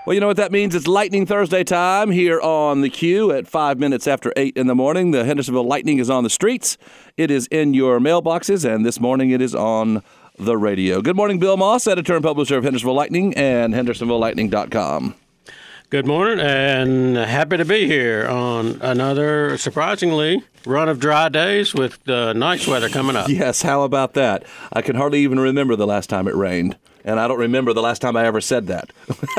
Well, you know what that means? It's Lightning Thursday time here on the Q at 5 minutes after 8 in the morning. The Hendersonville Lightning is on the streets. It is in your mailboxes, and this morning it is on the radio. Good morning, Bill Moss, editor and publisher of Hendersonville Lightning and HendersonvilleLightning.com. Good morning, and happy to be here on another, surprisingly, run of dry days with nice weather coming up. Yes, how about that? I can hardly even remember the last time it rained. And I don't remember the last time I ever said that.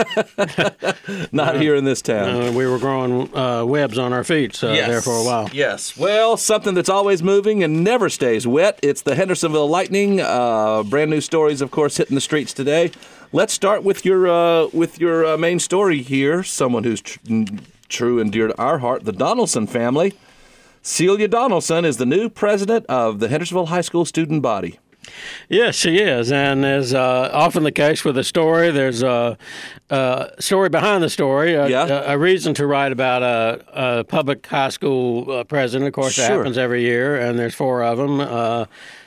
Not here in this town. We were growing webs on our feet there for a while. Yes. Well, something that's always moving and never stays wet. It's the Hendersonville Lightning. Brand new stories, of course, hitting the streets today. Let's start with your main story here. Someone who's true and dear to our heart, the Donaldson family. Celia Donaldson is the new president of the Hendersonville High School student body. Yes, she is, and as often the case with a story, there's a story behind the story, a reason to write about a public high school president. Of course, that happens every year, and there's 4 of them.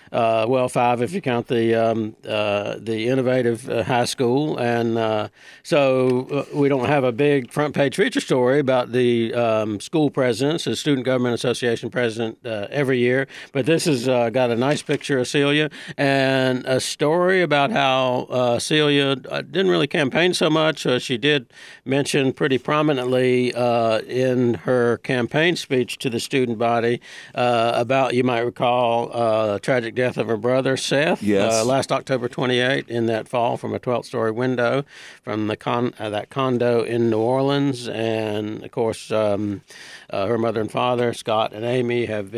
5 if you count the innovative high school, and so we don't have a big front page feature story about the school presidents, the Student Government Association president every year. But this has got a nice picture of Celia and a story about how Celia didn't really campaign so much. She did mention pretty prominently in her campaign speech to the student body about, you might recall, tragic death of her brother, Seth, last October 28 in that fall from a 12th-story window from that condo in New Orleans. And, of course, her mother and father, Scott and Amy, had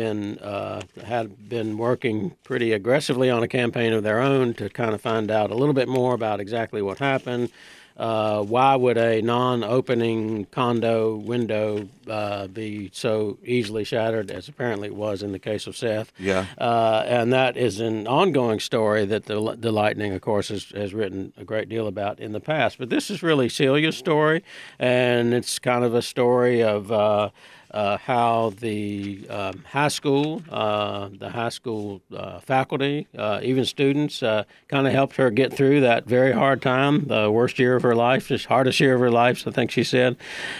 been working pretty aggressively on a campaign of their own to kind of find out a little bit more about exactly what happened. Why would a non-opening condo window be so easily shattered, as apparently it was in the case of Seth? Yeah. And that is an ongoing story that the Lightning, of course, has written a great deal about in the past. But this is really Celia's story, and it's kind of a story of how the high school faculty, even students, kind of helped her get through that very hard time, the worst year of her life, the hardest year of her life, I think she said.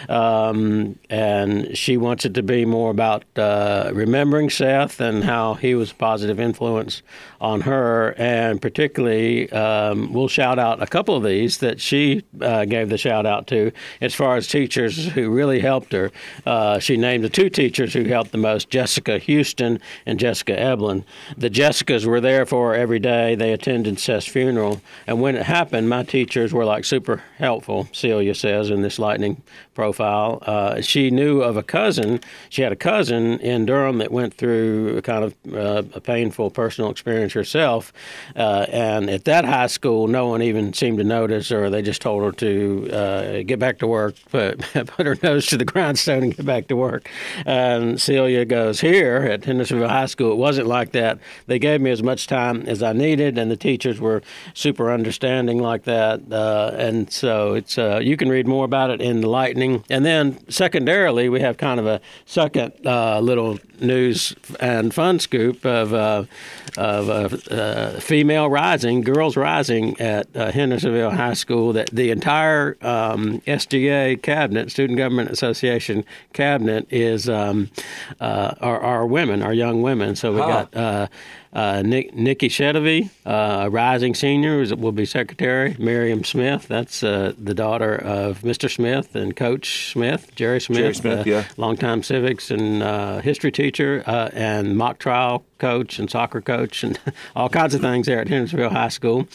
And she wants it to be more about remembering Seth and how he was a positive influence on her. And particularly, we'll shout out a couple of these that she gave the shout out to as far as teachers who really helped her. She named the 2 teachers who helped the most, Jessica Houston and Jessica Eblin. The Jessicas were there for her every day. They attended Seth's funeral. And when it happened, my teachers were like super helpful, Celia says in this Lightning profile. She knew of a cousin. She had a cousin in Durham that went through a kind of a painful personal experience herself. And at that high school, no one even seemed to notice, or they just told her to get back to work, put her nose to the grindstone and get back to work. And Celia goes, here at Hendersonville High School, it wasn't like that. They gave me as much time as I needed, and the teachers were super understanding like that. And so it's you can read more about it in the Lightning. And then secondarily, we have kind of a second little news and fun scoop of female rising, girls rising at Hendersonville High School. That the entire SGA cabinet, Student Government Association cabinet, is are women, are young women. So we got Nikki Shedovy, a rising senior, will be secretary. Miriam Smith, that's the daughter of Mr. Smith and Coach Smith, Jerry Smith, longtime civics and history teacher, and mock trial coach and soccer coach and all kinds of things there at Hendersonville High School.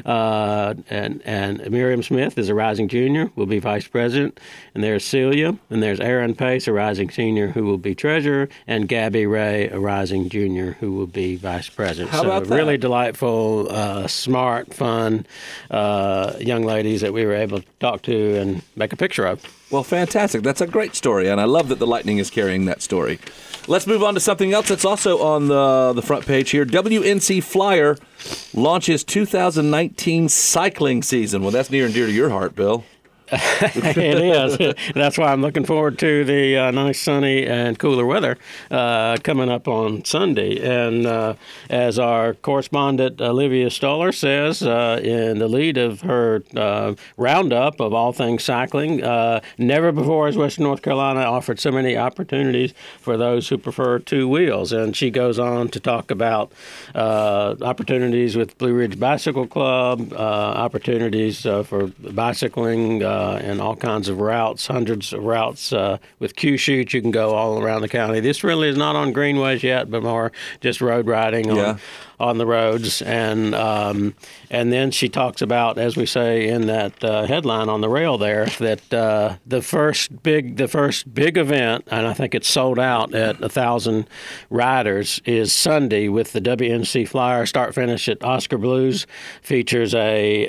And Miriam Smith is a rising junior, will be vice president. And there's Celia, and there's Aaron Pace, a rising senior, who will be treasurer, and Gabby Ray, a rising junior, who will be vice president. How about that? Really delightful, smart, fun young ladies that we were able to talk to and make a picture of. Well, fantastic. That's a great story, and I love that the Lightning is carrying that story. Let's move on to something else that's also on the front page here. WNC Flyer launches 2019 cycling season. Well, that's near and dear to your heart, Bill. It is. That's why I'm looking forward to the nice sunny and cooler weather coming up on Sunday. And as our correspondent Olivia Stoller says in the lead of her roundup of all things cycling, never before has Western North Carolina offered so many opportunities for those who prefer two wheels. And she goes on to talk about opportunities with Blue Ridge Bicycle Club, opportunities for bicycling and all kinds of routes, hundreds of routes with Q-Chute. You can go all around the county. This really is not on greenways yet, but more just road riding on the roads. And then she talks about, as we say in that headline on the rail there, that the first big event, and I think it's sold out at 1,000 riders, is Sunday with the WNC Flyer start finish at Oscar Blues. Features a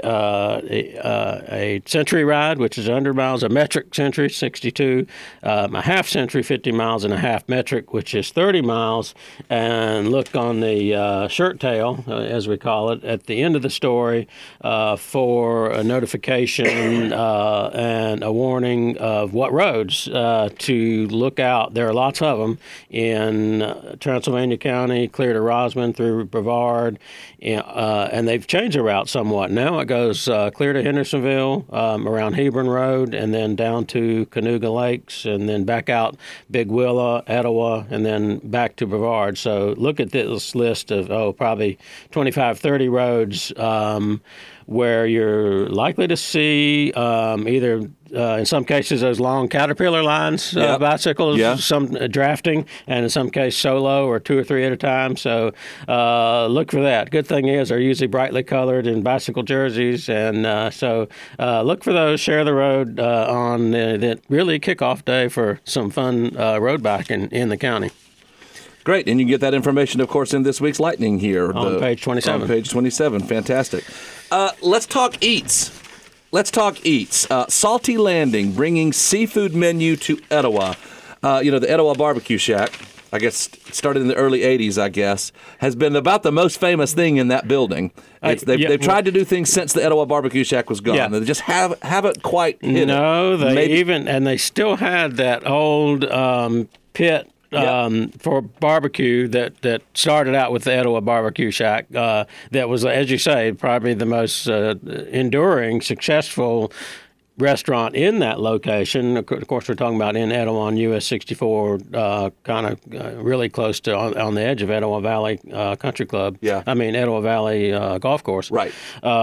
century ride, which is 100 miles, a metric century, 62, a half century, 50 miles, and a half metric, which is 30 miles. And look on the shirt tail, as we call it, at the end of the story for a notification and a warning of what roads to look out. There are lots of them in Transylvania County, clear to Rosman through Brevard, and they've changed the route somewhat. Now it goes clear to Hendersonville, around Hebron Road, and then down to Canoga Lakes, and then back out Big Willow, Etowah, and then back to Brevard. So look at this list of, probably 25, 30 roads where you're likely to see either, in some cases, those long Caterpillar lines, bicycles, some drafting, and in some cases solo or 2 or 3 at a time. So look for that. Good thing is they're usually brightly colored in bicycle jerseys, and so look for those. Share the road on the really kickoff day for some fun road biking in the county. Great, and you can get that information, of course, in this week's Lightning here. On page 27. On page 27, fantastic. Let's talk eats. Salty Landing, bringing seafood menu to Etowah. The Etowah Barbecue Shack, I guess started in the early 80s, I guess, has been about the most famous thing in that building. They've tried to do things since the Etowah Barbecue Shack was gone. Yeah. They just haven't quite hit it. They still had that old pit for barbecue that started out with the Etowah Barbecue Shack. That was, as you say, probably the most enduring, successful restaurant in that location. Of course, we're talking about in Etowah on US 64, kind of really close to on the edge of Etowah Valley Country Club. Etowah Valley Golf Course. Right.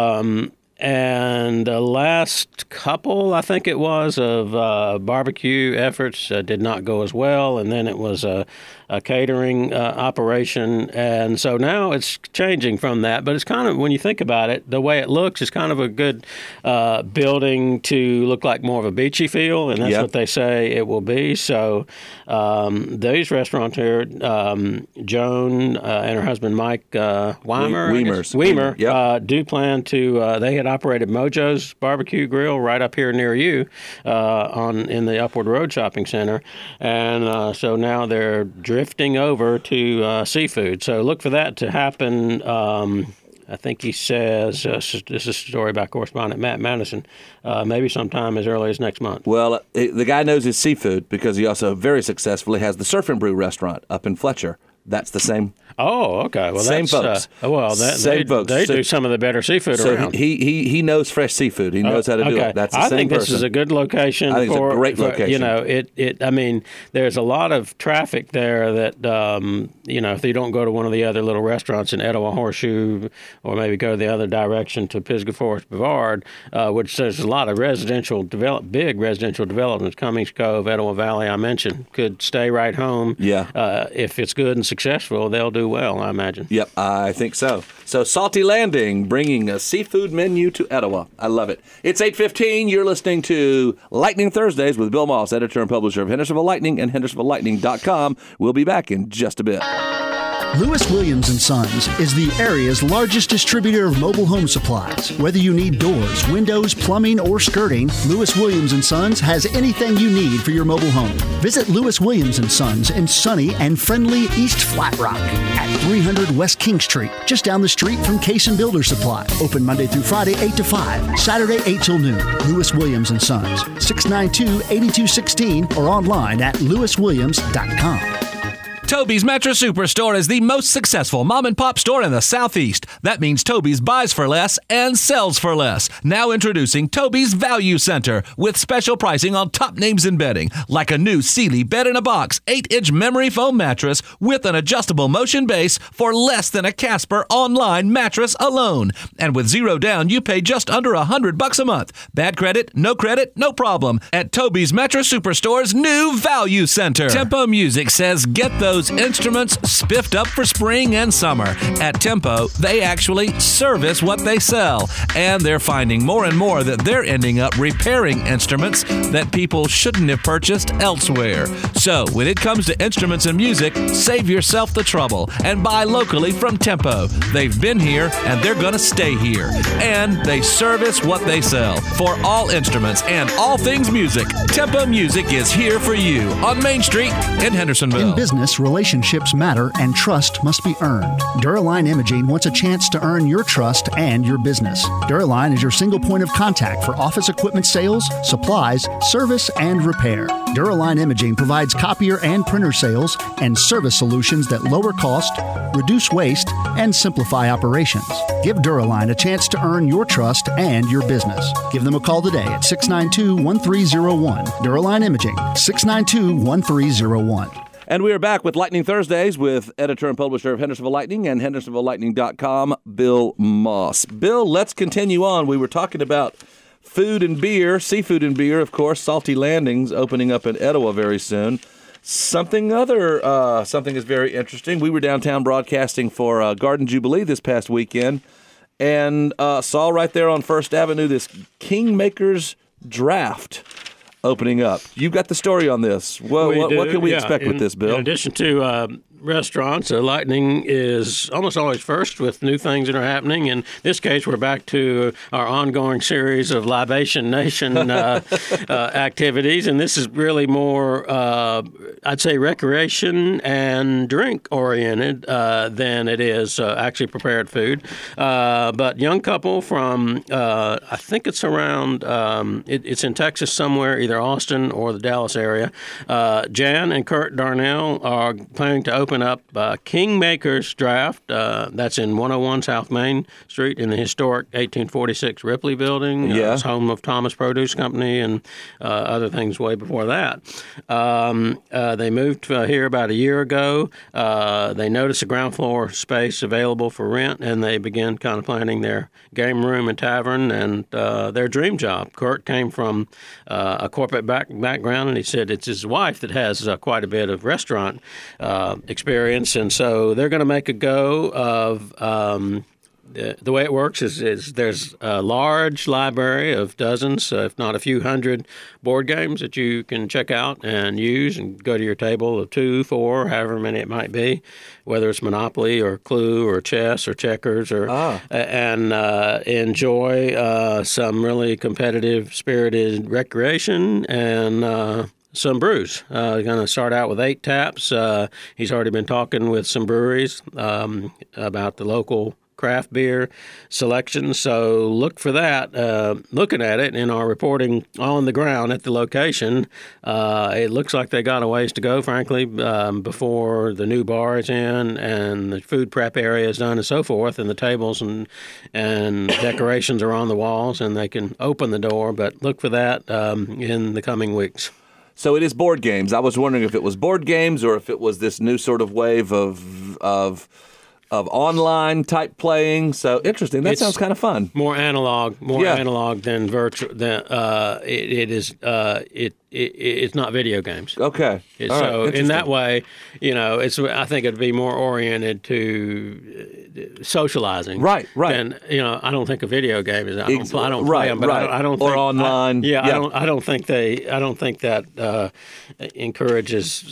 And the last couple, I think it was, of barbecue efforts did not go as well. And then it was a catering operation. And so now it's changing from that. But it's kind of, when you think about it, the way it looks is kind of a good building to look like more of a beachy feel. And that's what they say it will be. So these restaurateurs, Joan and her husband Mike Weimer, do plan to, they had operated Mojo's Barbecue Grill right up here near you in the Upward Road Shopping Center. And so now they're drifting over to seafood. So look for that to happen. I think he says, this is a story by correspondent Matt Madison, maybe sometime as early as next month. Well, the guy knows his seafood because he also very successfully has the Surf and Brew restaurant up in Fletcher. That's the same. Oh, okay. Well, same folks. They do some of the better seafood around. He knows fresh seafood. He knows how to do it. That's the same person. I think this is a good location. I think it's a great location. There's a lot of traffic there that, if you don't go to one of the other little restaurants in Etowah Horseshoe, or maybe go the other direction to Pisgah Forest Brevard, which there's a lot of big residential developments. Cummings Cove, Etowah Valley, I mentioned, could stay right home. Yeah. If it's good and successful, they'll do well, I imagine. Yep, I think so. So Salty Landing, bringing a seafood menu to Etowah. I love it. It's 8:15. You're listening to Lightning Thursdays with Bill Moss, editor and publisher of Hendersonville Lightning and HendersonvilleLightning.com. We'll be back in just a bit. Lewis Williams & Sons is the area's largest distributor of mobile home supplies. Whether you need doors, windows, plumbing, or skirting, Lewis Williams & Sons has anything you need for your mobile home. Visit Lewis Williams & Sons in sunny and friendly East Flat Rock at 300 West King Street, just down the street from Case and Builder Supply. Open Monday through Friday, 8 to 5, Saturday, 8 till noon. Lewis Williams & Sons, 692-8216, or online at lewiswilliams.com. Toby's Mattress Superstore is the most successful mom-and-pop store in the Southeast. That means Toby's buys for less and sells for less. Now introducing Toby's Value Center with special pricing on top names in bedding, like a new Sealy bed-in-a-box 8-inch memory foam mattress with an adjustable motion base for less than a Casper online mattress alone. And with zero down, you pay just under $100 a month. Bad credit, no problem. At Toby's Mattress Superstore's new Value Center. Tempo Music says get those instruments spiffed up for spring and summer. At Tempo, they actually service what they sell. And they're finding more and more that they're ending up repairing instruments that people shouldn't have purchased elsewhere. So, when it comes to instruments and music, save yourself the trouble and buy locally from Tempo. They've been here and they're going to stay here. And they service what they sell. For all instruments and all things music, Tempo Music is here for you on Main Street in Hendersonville. In business, relationships matter and trust must be earned. Duraline Imaging wants a chance to earn your trust and your business. Duraline is your single point of contact for office equipment sales, supplies, service, and repair. Duraline Imaging provides copier and printer sales and service solutions that lower cost, reduce waste, and simplify operations. Give Duraline a chance to earn your trust and your business. Give them a call today at 692-1301. Duraline Imaging, 692-1301. And we are back with Lightning Thursdays with editor and publisher of Hendersonville Lightning and HendersonvilleLightning.com, Bill Moss. Bill, let's continue on. We were talking about food and beer, seafood and beer, of course, Salty Landings opening up in Etowah very soon. Something is very interesting. We were downtown broadcasting for Garden Jubilee this past weekend and saw right there on First Avenue this Kingmaker's Draft opening up. You've got the story on this. What can we expect with this, Bill? In addition to restaurants, Lightning is almost always first with new things that are happening. In this case, we're back to our ongoing series of Libation Nation activities, and this is really more, I'd say, recreation and drink-oriented than it is actually prepared food. But young couple from, I think it's around, it's in Texas somewhere, either Austin or the Dallas area. Jan and Kurt Darnell are planning to open up Kingmaker's Draft. That's in 101 South Main Street in the historic 1846 Ripley Building. It's home of Thomas Produce Company and other things way before that. They moved here about a year ago. They noticed a ground floor space available for rent, and they began kind of planning their game room and tavern and their dream job. Kurt came from a corporate background, and he said it's his wife that has quite a bit of restaurant experience, and so they're going to make a go of the way it works is there's a large library of dozens, if not a few hundred board games that you can check out and use and go to your table of 2, 4, however many it might be, whether it's Monopoly or Clue or chess or checkers and enjoy some really competitive, spirited recreation and some brews. Going to start out with 8 taps. He's already been talking with some breweries about the local craft beer selection, so look for that. Looking at it in our reporting on the ground at the location, it looks like they got a ways to go, frankly, before the new bar is in and the food prep area is done and so forth, and the tables and decorations are on the walls and they can open the door, but look for that in the coming weeks. So it is board games. I was wondering if it was board games or if it was this new sort of wave of online type playing. So interesting. That sounds kind of fun. More analog than virtual. It's not video games. Okay. So in that way, I think it'd be more oriented to socializing. Right. And I don't think a video game is. I don't play them, but I don't or think online. I don't think that encourages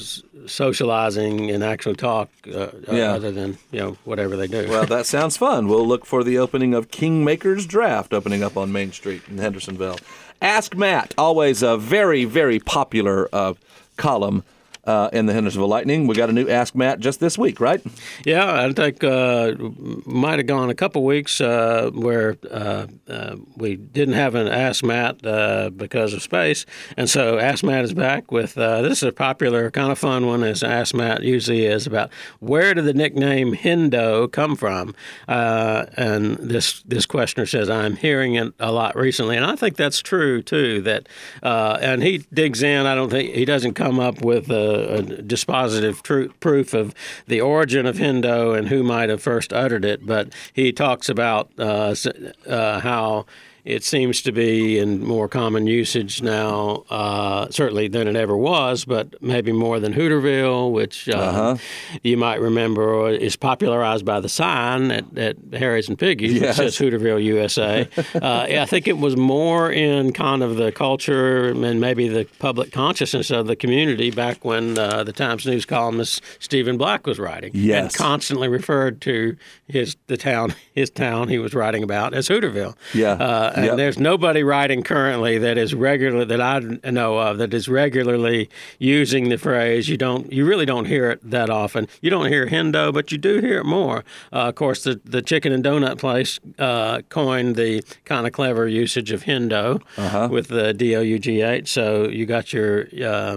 socializing and actual talk other than whatever they do. Well, that sounds fun. We'll look for the opening of Kingmaker's Draft opening up on Main Street in Hendersonville. Ask Matt, always a very, very popular column in the Hendersonville Lightning. We got a new Ask Matt just this week, right? Yeah, I think might have gone a couple weeks where we didn't have an Ask Matt because of space. And so Ask Matt is back with this is a popular, kind of fun one, as Ask Matt usually is, about where did the nickname Hendo come from? And this questioner says, I'm hearing it a lot recently. And I think that's true, too, that and he digs in. I don't think he doesn't come up with a dispositive proof of the origin of Hendo and who might have first uttered it, but he talks about how it seems to be in more common usage now, certainly than it ever was, but maybe more than Hooterville, which you might remember is popularized by the sign at Harry's and Piggy's, which says Hooterville, USA. I think it was more in kind of the culture and maybe the public consciousness of the community back when the Times News columnist Stephen Black was writing, and constantly referred to his town he was writing about as Hooterville. And there's nobody writing currently that is regular that I know of that is regularly using the phrase. You really don't hear it that often. You don't hear Hendo, but you do hear it more. Of course, the Chicken and Donut place coined the kind of clever usage of Hendo with the DOUGH. So you got you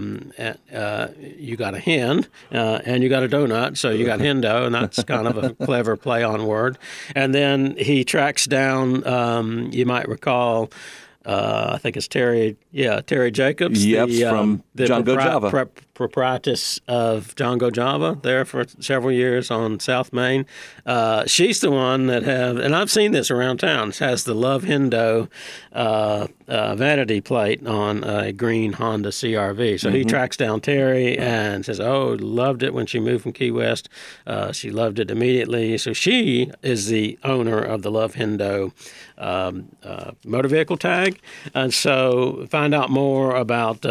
got a hen and you got a donut. So you got Hendo, and that's kind of a clever play on word. And then he tracks down. You might recall, I think it's Terry Jacobs. From John Go Java. Proprietress of John Go Java there for several years on South Main. She's the one that and I've seen this around town, has the Love Hendo vanity plate on a green Honda CRV. So he tracks down Terry and says, loved it when she moved from Key West. She loved it immediately. So she is the owner of the Love Hendo motor vehicle tag. And so find out more about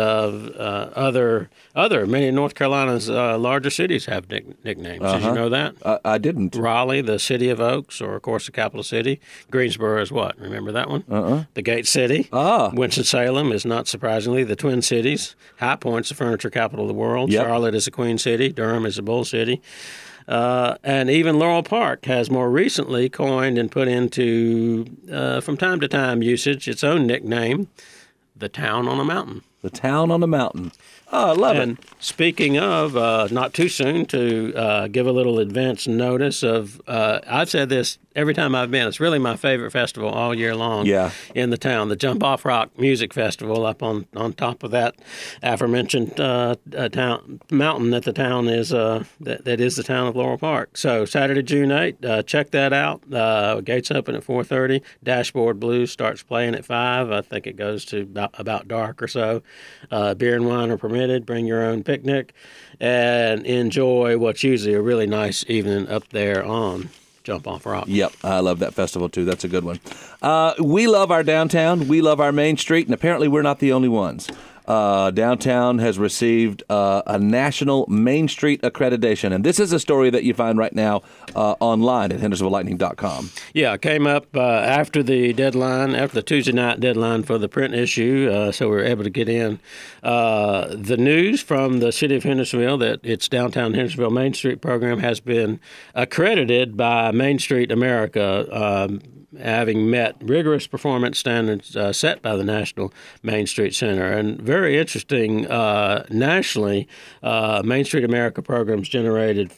many of North Carolina's larger cities have nicknames. Did you know that? I didn't. Raleigh, the city of Oaks, or of course the capital city. Greensboro is what? Remember that one? The Gate City. Winston-Salem is, not surprisingly, the Twin Cities. High Point's the furniture capital of the world. Charlotte is the Queen City. Durham is the Bull City. And even Laurel Park has more recently coined and put into, from time to time usage, its own nickname, the Town on a Mountain. The Town on a Mountain. Oh, I love it. And speaking of, not too soon to give a little advance notice of, I've said this every time I've been, it's really my favorite festival all year long in the town, the Jump Off Rock Music Festival up on top of that aforementioned mountain that the town is, that is the town of Laurel Park. So Saturday, June 8th, check that out. Gates open at 4:30. Dashboard Blues starts playing at 5. I think it goes to about dark or so. Beer and wine are permitted. Bring your own picnic and enjoy what's usually a really nice evening up there on Jump Off Rock. Yep, I love that festival too. That's a good one. We love our downtown. We love our Main Street, and apparently we're not the only ones. Downtown has received a national Main Street accreditation, and this is a story that you find right now online at HendersonvilleLightning.com. Yeah, it came up after the deadline, after the Tuesday night deadline for the print issue, so we were able to get in the news from the city of Hendersonville that its Downtown Hendersonville Main Street program has been accredited by Main Street America, having met rigorous performance standards set by the National Main Street Center. And very interesting, nationally, Main Street America programs generated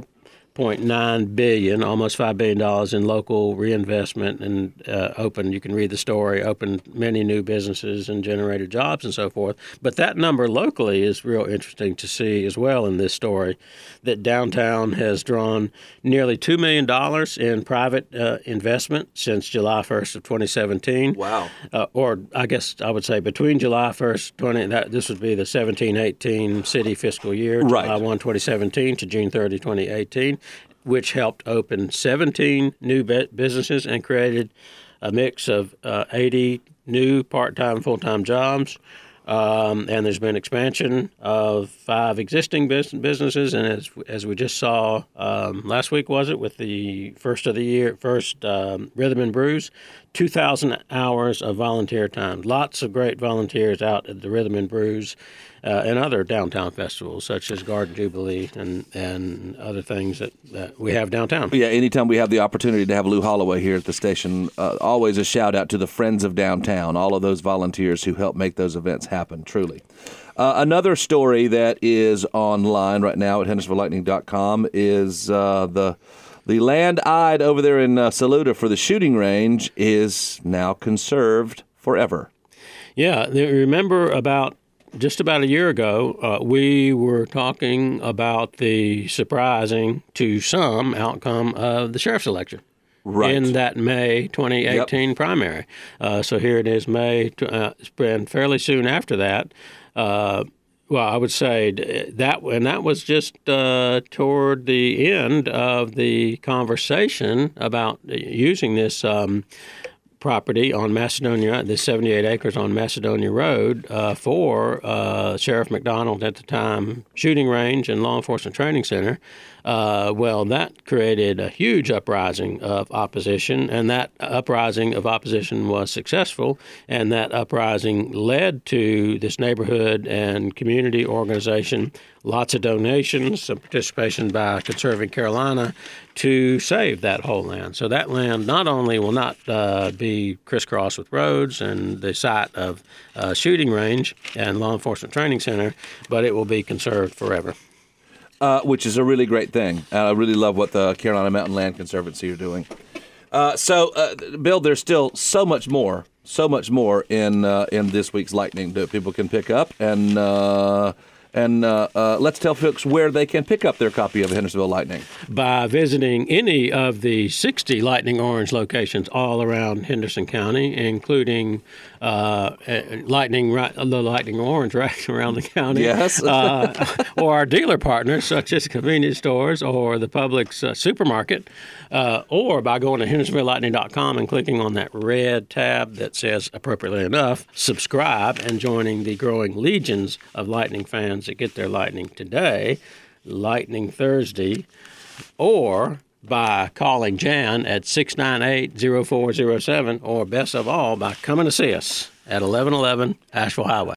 $4.9 billion, almost $5 billion in local reinvestment, and you can read the story, opened many new businesses and generated jobs and so forth. But that number locally is real interesting to see as well in this story, that downtown has drawn nearly $2 million in private investment since July 1st of 2017. Wow. Or I guess I would say between July 1st, this would be the 17-18 city fiscal year, right. July 1, 2017 to June 30, 2018. Which helped open 17 new businesses and created a mix of 80 new part-time, full-time jobs, And there's been expansion of 5 existing businesses, and as we just saw last week, was it, with the first Rhythm and Brews, 2,000 hours of volunteer time. Lots of great volunteers out at the Rhythm and Brews and other downtown festivals, such as Garden Jubilee and other things that we have downtown. Yeah, anytime we have the opportunity to have Lou Holloway here at the station, always a shout out to the Friends of Downtown, all of those volunteers who help make those events happen, truly. Another story that is online right now at HendersonvilleLightning.com is the land eyed over there in Saluda for the shooting range is now conserved forever. Yeah, remember just about a year ago, we were talking about the surprising to some outcome of the sheriff's election. Right. In that May 2018 primary. So here it is, May. It's been fairly soon after that. Well, I would say that was just toward the end of the conversation about using this property on Macedonia, the 78 acres on Macedonia Road, for Sheriff McDonald at the time shooting range and law enforcement training center. Well, that created a huge uprising of opposition, and that uprising of opposition was successful, and that uprising led to this neighborhood and community organization, lots of donations, some participation by Conserving Carolina to save that whole land. So that land not only will not be crisscrossed with roads and the site of shooting range and law enforcement training center, but it will be conserved forever. Which is a really great thing. I really love what the Carolina Mountain Land Conservancy are doing. So, Bill, there's still so much more in this week's Lightning that people can pick up, and let's tell folks where they can pick up their copy of Hendersonville Lightning. By visiting any of the 60 Lightning Orange locations all around Henderson County, including the Lightning Orange right around the county. Yes. Or our dealer partners, such as convenience stores or the Publix supermarket, or by going to HendersonvilleLightning.com and clicking on that red tab that says, appropriately enough, subscribe, and joining the growing legions of Lightning fans that get their Lightning today, Lightning Thursday, or by calling Jan at 698-0407, or best of all, by coming to see us at 1111 Asheville Highway.